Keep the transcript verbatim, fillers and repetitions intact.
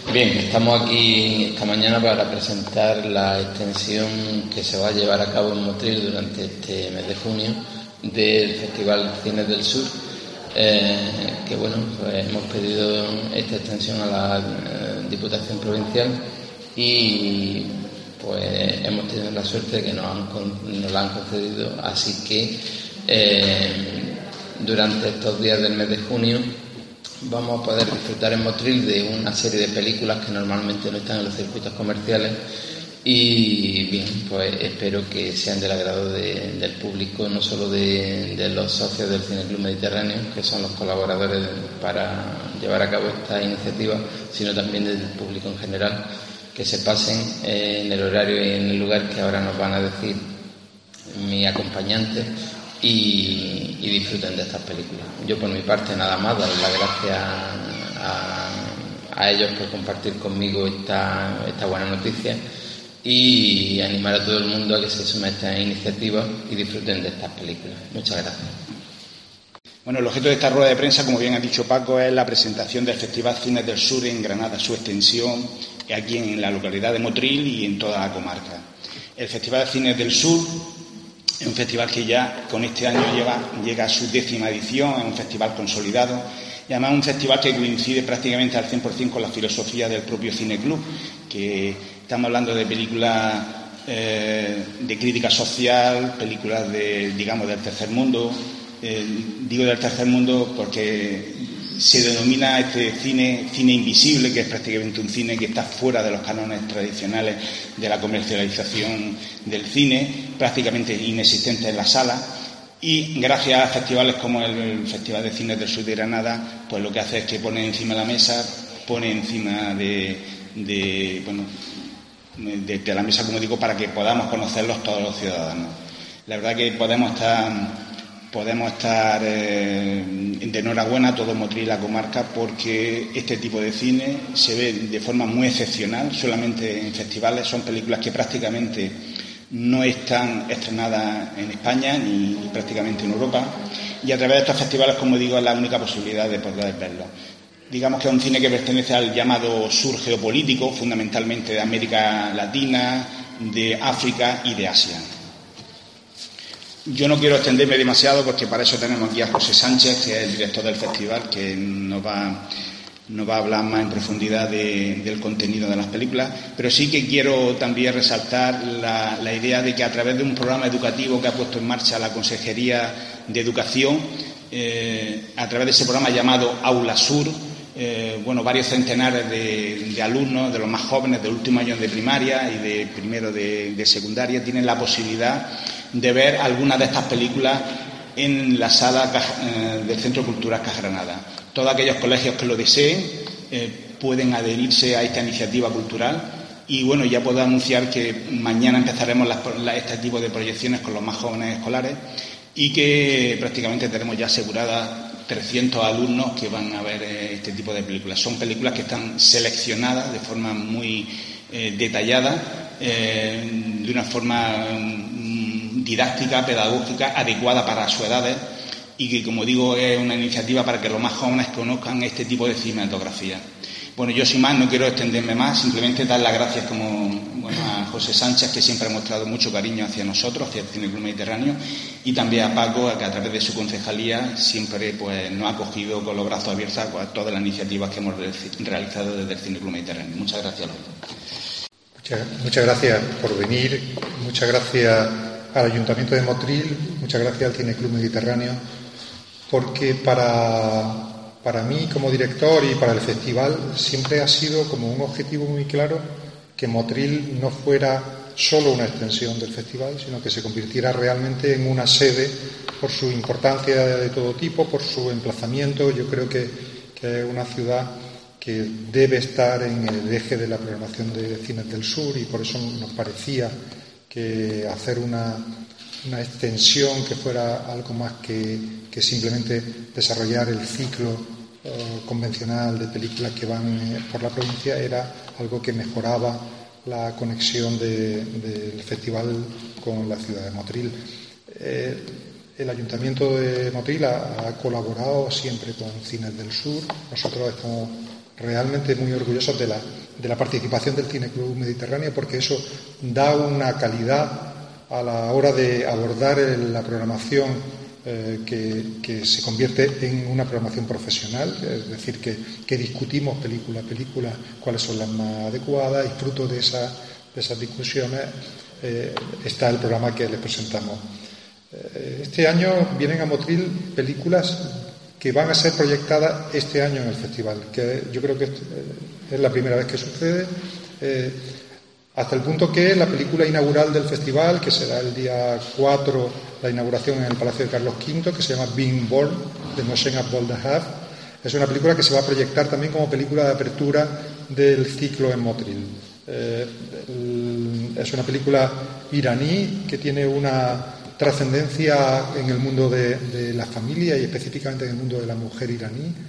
Bien, estamos aquí esta mañana para presentar la extensión que se va a llevar a cabo en Motril durante este mes de junio del Festival Cines del Sur, eh, que bueno, pues hemos pedido esta extensión a la eh, Diputación Provincial y pues hemos tenido la suerte de que nos, han, nos la han concedido, así que eh, durante estos días del mes de junio vamos a poder disfrutar en Motril de una serie de películas que normalmente no están en los circuitos comerciales y bien, pues espero que sean del agrado de, del público, no solo de, de los socios del Cine Club Mediterráneo, que son los colaboradores para llevar a cabo esta iniciativa, sino también del público en general, que se pasen en el horario y en el lugar que ahora nos van a decir mi acompañante y, y disfruten de estas películas. Yo por mi parte nada más, darles las gracias a, a ellos por compartir conmigo esta, esta buena noticia y animar a todo el mundo a que se suma a esta iniciativa y disfruten de estas películas. Muchas gracias. Bueno, el objeto de esta rueda de prensa, como bien ha dicho Paco, es la presentación del Festival Cines del Sur en Granada, su extensión aquí en la localidad de Motril y en toda la comarca. El Festival Cines del Sur es un festival que ya con este año lleva, llega a su décima edición, es un festival consolidado y además un festival que coincide prácticamente al cien por ciento con la filosofía del propio Cine Club, que estamos hablando de películas eh, de crítica social, películas de, digamos, del tercer mundo. Eh, digo del tercer mundo porque se denomina este cine cine invisible, que es prácticamente un cine que está fuera de los cánones tradicionales de la comercialización del cine, prácticamente inexistente en la sala, y gracias a festivales como el Festival de Cines del Sur de Granada, pues lo que hace es que pone encima de la mesa, pone encima de, de bueno de, de la mesa, como digo, para que podamos conocerlos todos los ciudadanos. La verdad que podemos estar Podemos estar eh, de enhorabuena a todo Motril y la comarca, porque este tipo de cine se ve de forma muy excepcional, solamente en festivales. Son películas que prácticamente no están estrenadas en España ni, ni prácticamente en Europa, y a través de estos festivales, como digo, es la única posibilidad de poder verlo. Digamos que es un cine que pertenece al llamado sur geopolítico, fundamentalmente de América Latina, de África y de Asia. Yo no quiero extenderme demasiado porque para eso tenemos aquí a José Sánchez, que es el director del festival, que nos va, nos va a hablar más en profundidad de, del contenido de las películas, pero sí que quiero también resaltar la, la idea de que a través de un programa educativo que ha puesto en marcha la Consejería de Educación, eh, a través de ese programa llamado Aula Sur, eh, bueno, varios centenares de, de alumnos, de los más jóvenes, del último año de primaria y de primero de, de secundaria, tienen la posibilidad de ver algunas de estas películas en la sala eh, del Centro Cultural Caja Granada. Todos aquellos colegios que lo deseen eh, pueden adherirse a esta iniciativa cultural y bueno, ya puedo anunciar que mañana empezaremos las, la, este tipo de proyecciones con los más jóvenes escolares y que prácticamente tenemos ya aseguradas trescientos alumnos que van a ver eh, este tipo de películas. Son películas que están seleccionadas de forma muy eh, detallada, eh, de una forma didáctica, pedagógica, adecuada para sus edades y que, como digo, es una iniciativa para que los más jóvenes conozcan este tipo de cinematografía. Bueno, yo sin más no quiero extenderme más, simplemente dar las gracias como, bueno, a José Sánchez, que siempre ha mostrado mucho cariño hacia nosotros, hacia el Cine Club Mediterráneo, y también a Paco, que a través de su concejalía siempre pues, nos ha acogido con los brazos abiertos a todas las iniciativas que hemos realizado desde el Cine Club Mediterráneo. Muchas gracias a los dos. Muchas, muchas gracias por venir, muchas gracias al Ayuntamiento de Motril, muchas gracias al Cine Club Mediterráneo, porque para, para mí como director y para el festival siempre ha sido como un objetivo muy claro que Motril no fuera solo una extensión del festival, sino que se convirtiera realmente en una sede por su importancia de todo tipo, por su emplazamiento. Yo creo que, que es una ciudad que debe estar en el eje de la programación de Cines del Sur y por eso nos parecía que hacer una, una extensión que fuera algo más que, que simplemente desarrollar el ciclo eh, convencional de películas que van eh, por la provincia era algo que mejoraba la conexión de, del festival con la ciudad de Motril. Eh, el Ayuntamiento de Motril ha, ha colaborado siempre con Cines del Sur. Nosotros estamos realmente muy orgullosos de la, de la participación del Cine Club Mediterráneo, porque eso da una calidad a la hora de abordar el, la programación eh, que, que se convierte en una programación profesional, es decir, que, que discutimos película a película cuáles son las más adecuadas, y fruto de, esa, de esas discusiones eh, está el programa que les presentamos. Eh, este año vienen a Motril películas que van a ser proyectadas este año en el festival, que yo creo que es la primera vez que sucede, eh, hasta el punto que la película inaugural del festival, que será el día cuatro, la inauguración en el Palacio de Carlos quinto, que se llama Being Born, de Moshe Abdel-Dahab, es una película que se va a proyectar también como película de apertura del ciclo en Motril. Eh, el, es una película iraní que tiene una trascendencia en el mundo de, de la familia y específicamente en el mundo de la mujer iraní,